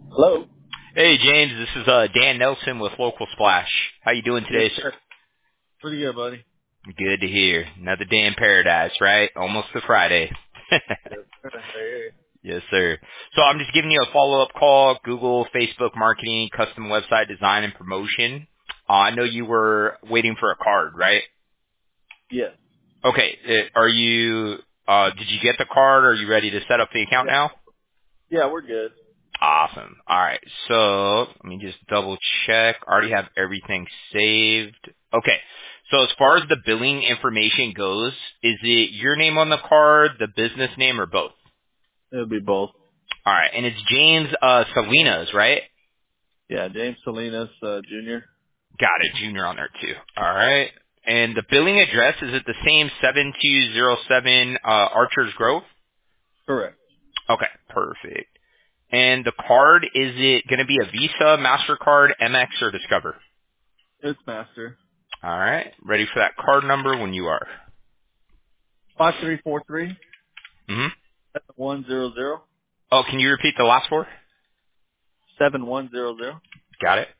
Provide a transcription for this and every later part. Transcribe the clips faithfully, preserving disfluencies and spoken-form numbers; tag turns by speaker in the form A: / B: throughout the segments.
A: Hello.
B: Hey James, this is uh Dan Nelson with Local Splash. How you doing
A: Yes,
B: today, sir?
A: sir. Pretty good, buddy.
B: Good to hear. Another day in paradise, right? Almost to Friday.
A: Yes, sir. Hey.
B: Yes, sir. So I'm just giving you a follow-up call. Google, Facebook marketing, custom website design, and promotion. Uh, I know you were waiting for a card, right?
A: Yes.
B: Okay. uh, Are you? Uh, did you get the card? Are you ready to set up the account
A: Yeah.
B: now?
A: Yeah, we're good.
B: Awesome. All right. So let me just double check. Already have everything saved. Okay. So as far as the billing information goes, is it your name on the card, the business name, or both?
A: It'll be both.
B: All right. And it's James uh, Salinas, right?
A: Yeah, James Salinas, uh, Junior
B: Got it. Junior on there too. All right. And the billing address, is it the same seven two zero seven uh, Archers Grove?
A: Correct.
B: Okay. Perfect. And the card, is it going to be a Visa, MasterCard, Amex, or Discover?
A: It's Master.
B: All right. Ready for that card number when you are.
A: Five three four three
B: Mm-hmm.
A: seven one zero zero
B: Oh, can you repeat the last four?
A: seven one zero zero
B: Got it.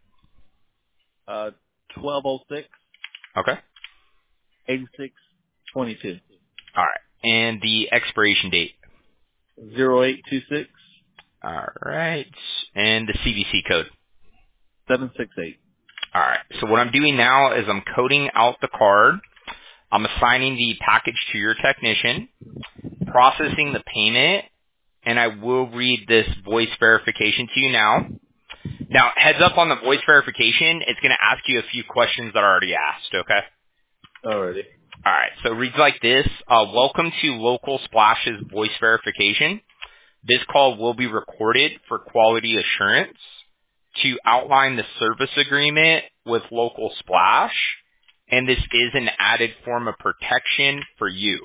A: uh twelve oh six
B: Okay.
A: eighty six twenty two
B: All right. And the expiration date.
A: zero eight two six
B: All right. And the C V C code.
A: seven six eight.
B: All right. So what I'm doing now is I'm coding out the card. I'm assigning the package to your technician, processing the payment, and I will read this voice verification to you now. Now, heads up on the voice verification, it's going to ask you a few questions that are already asked, okay?
A: Alrighty.
B: All right, so it reads like this. Uh, welcome to Local Splash's voice verification. This call will be recorded for quality assurance. To outline the service agreement with Local Splash, and this is an added form of protection for you.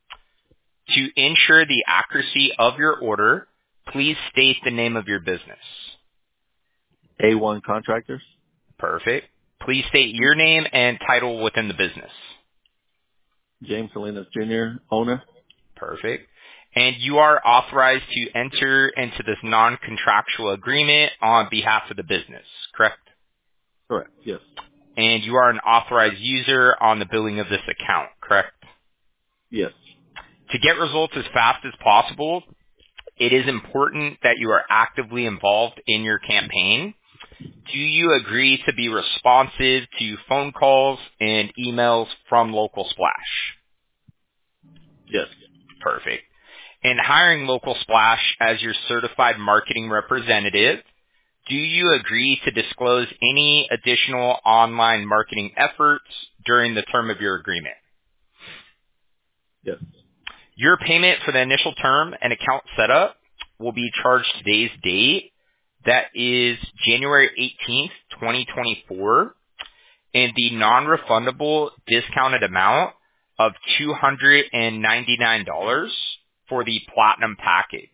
B: To ensure the accuracy of your order, please state the name of your business.
A: A one Contractors.
B: Perfect. Please state your name and title within the business.
A: James Salinas, Junior Owner.
B: Perfect. And you are authorized to enter into this non-contractual agreement on behalf of the business, correct?
A: Correct. Yes.
B: And you are an authorized user on the billing of this account, correct?
A: Yes.
B: To get results as fast as possible, it is important that you are actively involved in your campaign. Do you agree to be responsive to phone calls and emails from Local Splash?
A: Yes.
B: Perfect. In hiring Local Splash as your certified marketing representative, do you agree to disclose any additional online marketing efforts during the term of your agreement?
A: Yes.
B: Your payment for the initial term and account setup will be charged today's date. That is January eighteenth, twenty twenty-four, and the non-refundable discounted amount of two hundred ninety-nine dollars for the platinum package.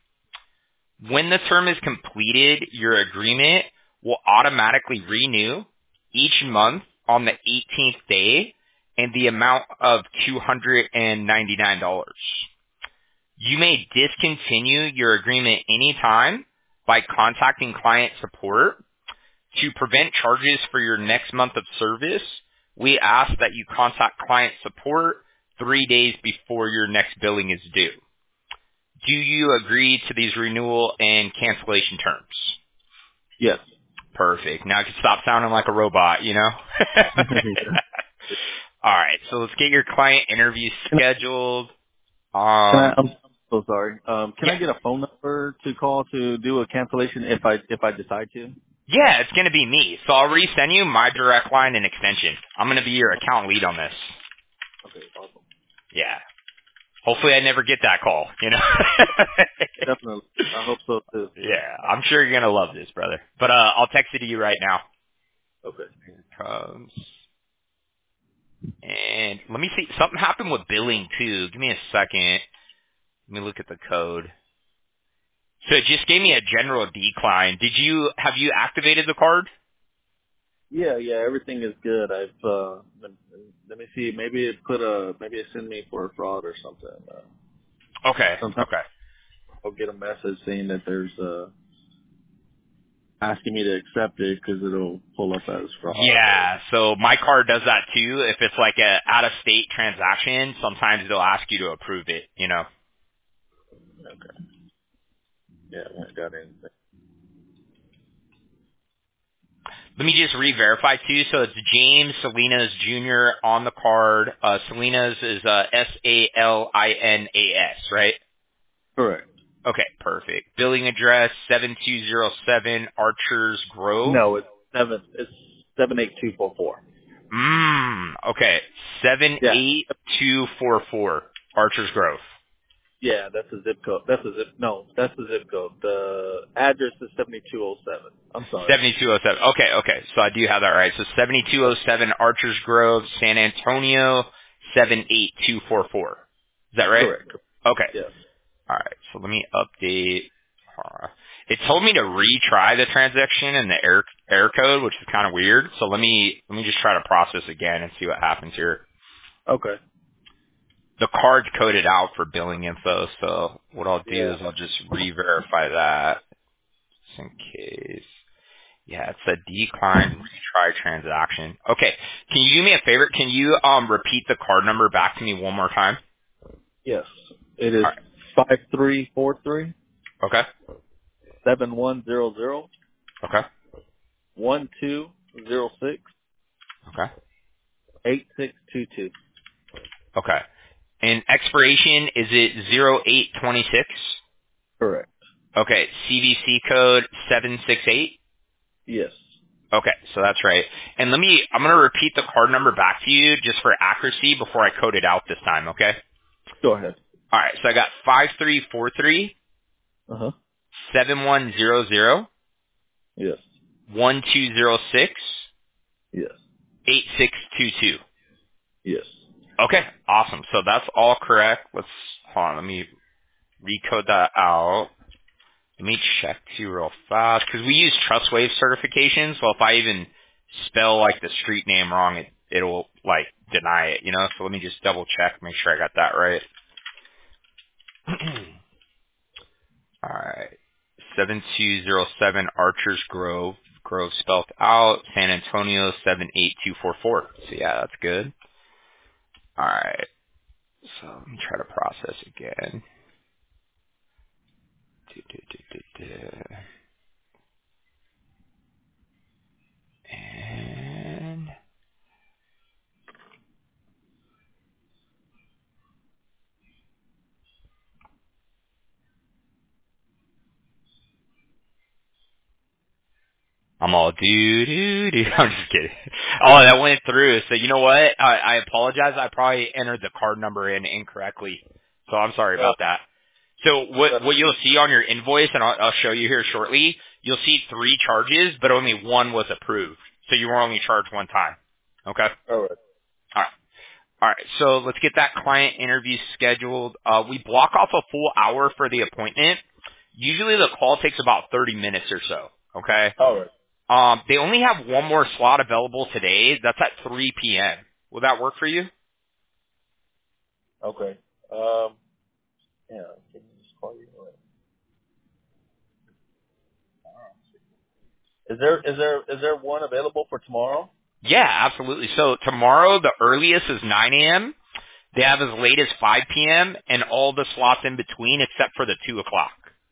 B: When the term is completed, your agreement will automatically renew each month on the eighteenth day and the amount of two hundred ninety-nine dollars. You may discontinue your agreement anytime by contacting client support. To prevent charges for your next month of service, we ask that you contact client support three days before your next billing is due. Do you agree to these renewal and cancellation terms?
A: Yes.
B: Perfect. Now I can stop sounding like a robot, you know?
A: Yeah.
B: All right, so let's get your client interview
A: Can
B: scheduled.
A: Can I?
B: Um,
A: I'm so sorry. Um, can
B: yeah,
A: I get a phone number to call to do a cancellation if I if I decide to?
B: yeah, it's going to be me. So I'll resend you my direct line and extension. I'm going to be your account lead on this.
A: Okay, awesome.
B: Yeah. Hopefully I never get that call, you know?
A: Definitely. I hope so too.
B: Yeah, I'm sure you're going to love this, brother. But uh, I'll text it to you right now.
A: Okay.
B: Here it comes. And let me see. Something happened with billing, too. Give me a second. Let me look at the code. So it just gave me a general decline. Did you, have you activated the card?
A: Yeah, yeah. Everything is good. I've uh, been, let me see. Maybe it put a maybe it sent me for a fraud or something. Uh,
B: Okay,
A: sometimes
B: okay.
A: I'll get a message saying that there's uh asking me to accept it because it'll pull up as fraud. Or,
B: Yeah, so my card does that too. If it's like a out of state transaction, sometimes it'll ask you to approve it, you know.
A: okay. Yeah, I haven't got anything.
B: Let me just re-verify too. So it's James Salinas Junior on the card. Uh, Salinas is uh, S A L I N A S, right?
A: Correct.
B: Okay, perfect. Billing address seven two zero seven Archers Grove.
A: No, it's seven. It's seven eight two four four.
B: Mmm. Okay, seven
A: Yeah.
B: eight two four four Archers Grove.
A: Yeah, that's the zip code. That's the zip. No, that's the zip code. The address is seventy two oh seven. I'm sorry.
B: seventy-two oh seven. Okay, okay. So I do have that right. So seventy-two oh seven Archers Grove, San Antonio, seven eight two four four. Is that right?
A: Correct.
B: Okay.
A: Yes.
B: All right. So let me update. Uh, it told me to retry the transaction and the error error code, which is kind of weird. So let me let me just try to process again and see what happens here.
A: Okay.
B: The card's coded out for billing info, so what I'll do
A: Yeah.
B: is I'll just re-verify that just in case. Yeah, it's a decline retry transaction. Okay. Can you do me a favor? Can you um repeat the card number back to me one more time?
A: Yes. It is
B: All right.
A: five three four three
B: Okay.
A: seven one zero zero
B: Okay.
A: one two zero six
B: Okay.
A: eight six two two.
B: Okay. And expiration, is it zero eight twenty-six?
A: Correct.
B: Okay. C V C code seven six eight?
A: Yes.
B: Okay, so that's right. And let me, I'm going to repeat the card number back to you just for accuracy before I code it out this time, okay?
A: Go ahead.
B: All right, so I got five three four three
A: Uh huh.
B: seven one zero zero
A: Yes.
B: one two zero six
A: Yes.
B: eight six two two.
A: Yes.
B: Okay, awesome. So that's all correct. Let's, hold on, let me recode that out. Let me check too real fast because we use TrustWave certification. So if I even spell like the street name wrong, it it'll like deny it, you know. So let me just double check, make sure I got that right. All right, seven two zero seven Archers Grove, Grove spelled out, San Antonio seven eight two four four. So yeah, that's good. All right, so let me try to process again. Do, do, do, do, do. And I'm all do do do. I'm just kidding. Oh, that went through. So you know what? I, I apologize. I probably entered the card number in incorrectly. So I'm sorry
A: Uh,
B: about that. So what
A: that's
B: what you'll see on your invoice, and I'll, I'll show you here shortly. You'll see three charges, but only one was approved. So you were only charged one time. Okay.
A: all right.
B: All right. All right. So let's get that client interview scheduled. Uh, we block off a full hour for the appointment. Usually the call takes about thirty minutes or so. Okay.
A: All right.
B: Um, they only have one more slot available today. That's at three p.m. Will that work for you?
A: Okay. Um. Yeah. Can you just call you? Is there is there is there one available for tomorrow?
B: Yeah, absolutely. So tomorrow, the earliest is nine a.m. They have as late as five p.m. and all the slots in between except for the two o'clock.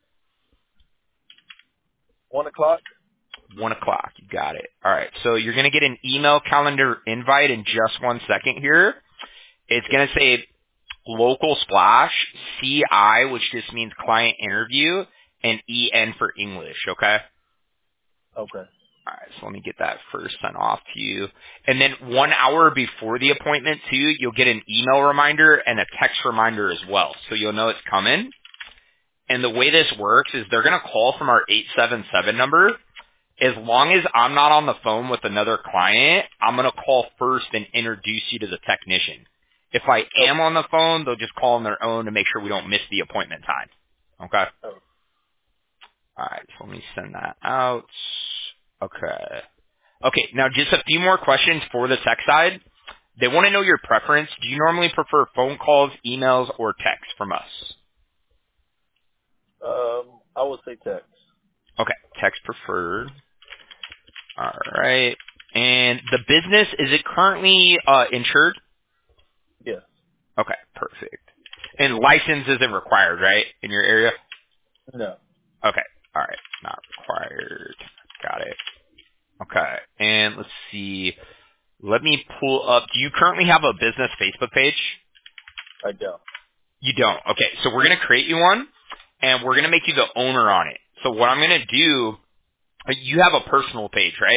A: One o'clock.
B: one o'clock. You got it. All right. So you're going to get an email calendar invite in just one second here. It's
A: Okay.
B: going to say local splash, C I, which just means client interview, and E N for English, okay?
A: Okay.
B: All right, so let me get that first sent off to you. And then one hour before the appointment, too, you'll get an email reminder and a text reminder as well, so you'll know it's coming. And the way this works is they're going to call from our eight seven seven number. As long as I'm not on the phone with another client, I'm going to call first and introduce you to the technician. If I
A: Oh,
B: am on the phone, they'll just call on their own to make sure we don't miss the appointment time. Okay?
A: oh.
B: All right, so let me send that out. Okay. Okay, now just a few more questions for the tech side. They want to know your preference. Do you normally prefer phone calls, emails, or text from us?
A: Um. I would say text.
B: Okay, text preferred. All right. And the business, is it currently uh, insured?
A: Yes.
B: Okay, perfect. And license isn't required, right, in your area?
A: No.
B: Okay, all right, not required. Got it. Okay, and let's see. Let me pull up. Do you currently have a business Facebook page?
A: I don't.
B: You don't. Okay, so we're going to create you one, and we're going to make you the owner on it. So what I'm going to do, you have a personal page, right?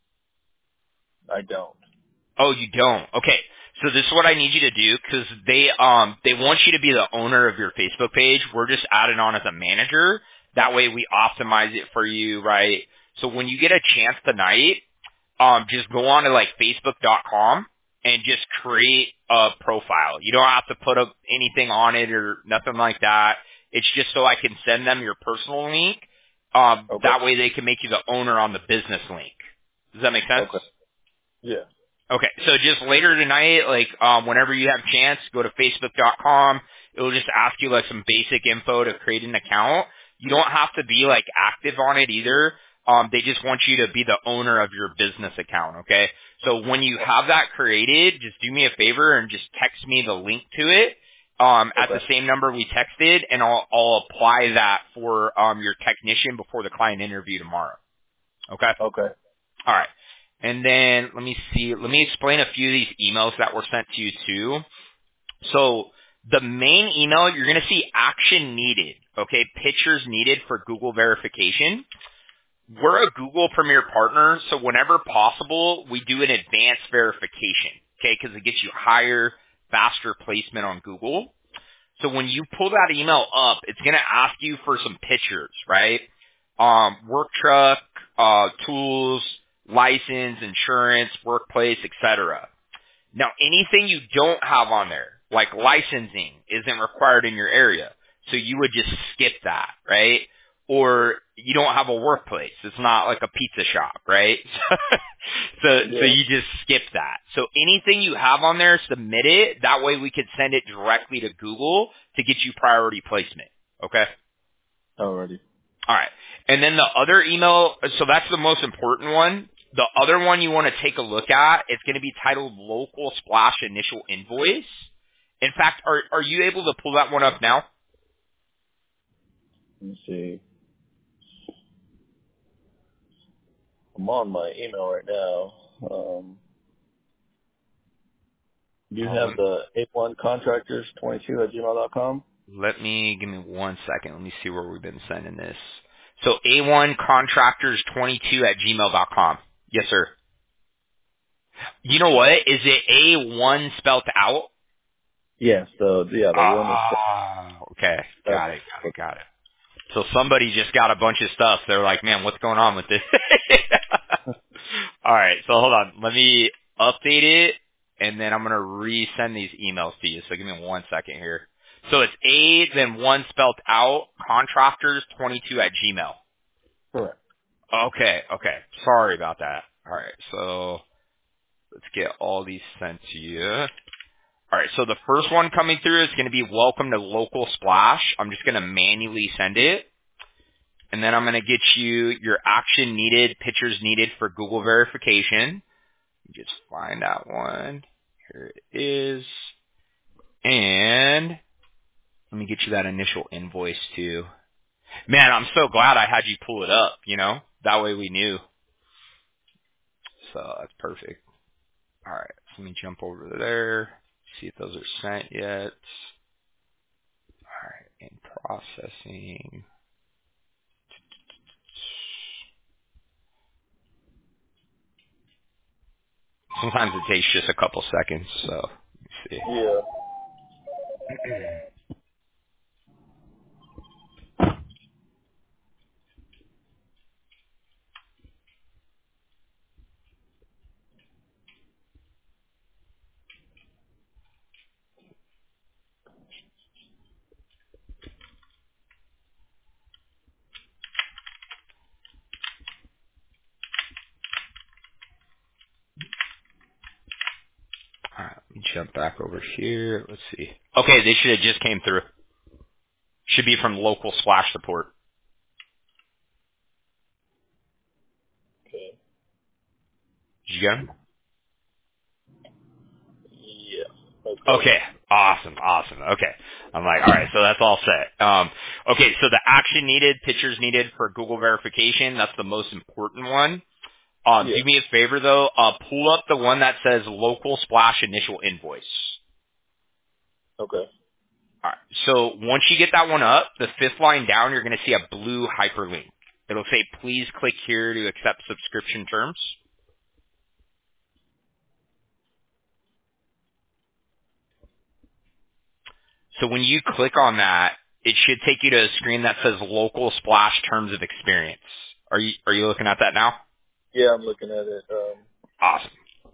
A: I don't.
B: Oh, you don't. Okay. So this is what I need you to do because they um they want you to be the owner of your Facebook page. We're just adding on as a manager. That way we optimize it for you, right? So when you get a chance tonight, um just go on to like facebook dot com and just create a profile. You don't have to put up anything on it or nothing like that. It's just so I can send them your personal link. Um
A: Okay.
B: that way they can make you the owner on the business link. Does that make sense?
A: Okay. Yeah.
B: Okay, so just later tonight, like um, whenever you have a chance, go to facebook dot com. It'll just ask you like some basic info to create an account. You don't have to be like active on it either. Um, they just want you to be the owner of your business account. Okay, so when you have that created, just do me a favor and just text me the link to it um, at the
A: Okay.
B: same number we texted, and I'll, I'll apply that for um, your technician before the client interview tomorrow. Okay.
A: Okay.
B: All right. And then let me see. Let me explain a few of these emails that were sent to you too. So the main email, you're going to see action needed. Okay. Pictures needed for Google verification. We're a Google Premier partner, so whenever possible, we do an advanced verification. Okay. Because it gets you higher, faster placement on Google. So when you pull that email up, it's going to ask you for some pictures, right? Um, work truck, uh, tools, license, insurance, workplace, et cetera. Now, anything you don't have on there, like licensing, isn't required in your area. So you would just skip that, right? Or you don't have a workplace. It's not like a pizza shop, right? so, so
A: Yeah.
B: you just skip that. So anything you have on there, submit it. That way we could send it directly to Google to get you priority placement. Okay?
A: Alrighty.
B: All right. And then the other email, so that's the most important one. The other one you want to take a look at, it's going to be titled Local Splash Initial Invoice. In fact, are are you able to pull that one up now?
A: Let me see. I'm on my email right now. Um, you
B: Oh,
A: have the A one contractors twenty-two at gmail dot com?
B: let me, give me one second. Let me see where we've been sending this. So A one contractors twenty-two at gmail dot com. Yes, sir. You know what? Is it A one spelt out?
A: Yes. The yeah, the one is
B: Ah, okay.
A: that's
B: Got it, got it, got it. So somebody just got a bunch of stuff. They're like, man, what's going on with this? All right. So hold on. Let me update it, and then I'm going to resend these emails to you. So give me one second here. So it's A, then one spelled out, contractors twenty-two at Gmail.
A: correct.
B: Okay. Okay. Sorry about that. All right. So let's get all these sent to you. All right. So the first one coming through is going to be welcome to Local Splash. I'm just going to manually send it. And then I'm going to get you your action needed, pictures needed for Google verification. Just find that one. Here it is. And let me get you that initial invoice too. Man, I'm so glad I had you pull it up, you know? That way we knew. So that's perfect. All right. So let me jump over to there. See if those are sent yet. All right. In processing. Sometimes it takes just a couple seconds. So let me see.
A: Yeah.
B: All right, let me jump back over here. Let's see. Okay, they should have just came through. Should be from local splash support. you get them?
A: Yeah. Okay.
B: Okay, awesome, awesome. Okay, I'm like, all right, so that's all set. Um, okay, so the action needed, pictures needed for Google verification. That's the most important one. Um,
A: Yeah.
B: do me a favor though, uh, pull up the one that says local splash initial invoice.
A: Okay.
B: All right. So once you get that one up, the fifth line down, you're going to see a blue hyperlink. It'll say, please click here to accept subscription terms. So when you click on that, it should take you to a screen that says local splash terms of experience. Are you, are you looking at that now?
A: Yeah, I'm looking at it. Um.
B: Awesome.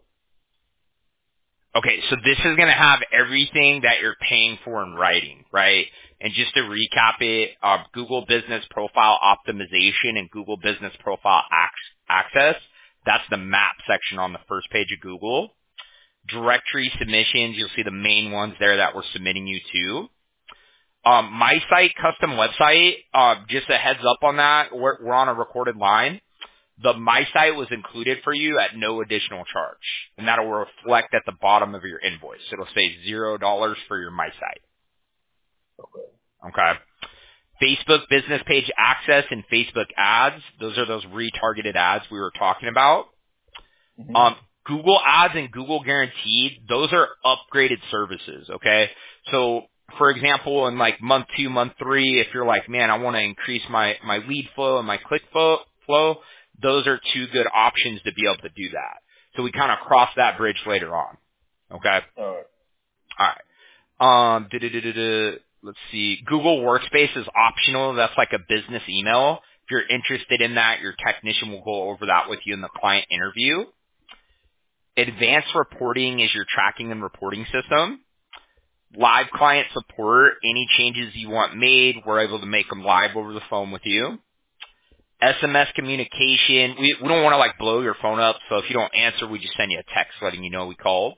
B: Okay, so this is going to have everything that you're paying for in writing, right? And just to recap it, uh, Google Business Profile Optimization and Google Business Profile Ac- Access, that's the map section on the first page of Google. Directory submissions, you'll see the main ones there that we're submitting you to. Um, my site custom website, uh, just a heads up on that, we're, we're on a recorded line. The My Site was included for you at no additional charge, and that'll reflect at the bottom of your invoice. It'll say zero dollars for your My Site.
A: Okay.
B: Okay. Facebook business page access and Facebook ads. Those are those retargeted ads we were talking about.
A: Mhm.
B: Um, Google Ads and Google Guaranteed, those are upgraded services, okay? So, for example, in like month two, month three, if you're like, man, I want to increase my, my lead flow and my click flow, flow, those are two good options to be able to do that. So we kind of cross that bridge later on, okay?
A: All right.
B: All right. Um, da-da-da-da-da. Let's see. Google Workspace is optional. That's like a business email. If you're interested in that, your technician will go over that with you in the client interview. Advanced reporting is your tracking and reporting system. Live client support, any changes you want made, we're able to make them live over the phone with you. S M S communication, we, we don't want to like blow your phone up, so if you don't answer, we just send you a text letting you know we called.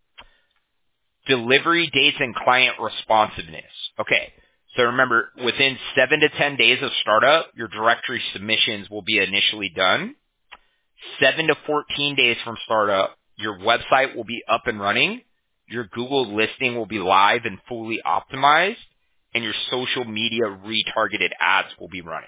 B: Delivery dates and client responsiveness. Okay, so remember, within seven to ten days of startup, your directory submissions will be initially done. seven to fourteen days from startup, your website will be up and running, your Google listing will be live and fully optimized, and your social media retargeted ads will be running.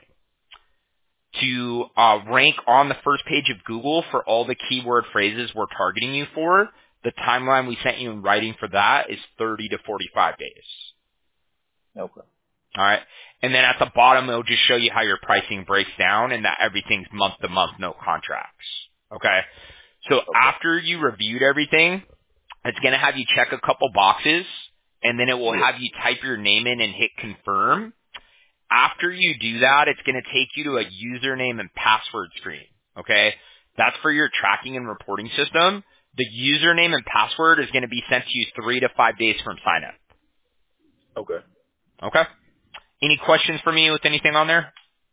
B: To uh, rank on the first page of Google for all the keyword phrases we're targeting you for, the timeline we sent you in writing for that is thirty to forty-five days.
A: Okay.
B: All right. And then at the bottom, it'll just show you how your pricing breaks down and that everything's month to month, no contracts. Okay. So
A: Okay.
B: after you reviewed everything, it's going to have you check a couple boxes, and then it will
A: Yeah.
B: have you type your name in and hit confirm. After you do that, it's going to take you to a username and password screen. Okay. That's for your tracking and reporting system. The username and password is going to be sent to you three to five days from sign up.
A: Okay.
B: Okay. Any questions for me with anything on there?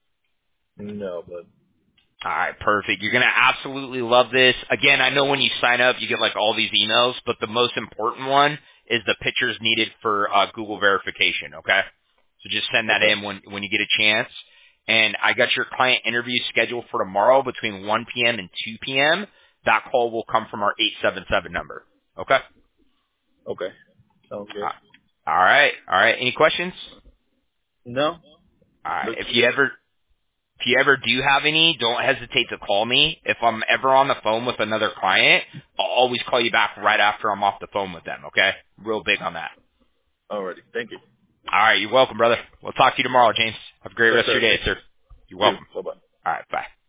A: No, but
B: All right, perfect. You're going to absolutely love this. Again, I know when you sign up, you get like all these emails, but the most important one is the pictures needed for uh, Google verification, okay? So just send that
A: okay.
B: in when, when you get a chance. And I got your client interview scheduled for tomorrow between one p.m. and two p.m. That call will come from our eight seven seven number, okay?
A: Okay. Sounds good.
B: Uh, All right, all right. Any questions?
A: No.
B: All right.
A: Looks
B: If you
A: good.
B: ever If you ever do have any, don't hesitate to call me. If I'm ever on the phone with another client, I'll always call you back right after I'm off the phone with them, okay? Real big on that.
A: Alrighty. Thank you.
B: All right, you're welcome, brother. We'll talk to you tomorrow, James. Have a great
A: Yes,
B: rest of your
A: sir.
B: day, sir. You're
A: You too.
B: welcome.
A: Bye bye.
B: All right, bye.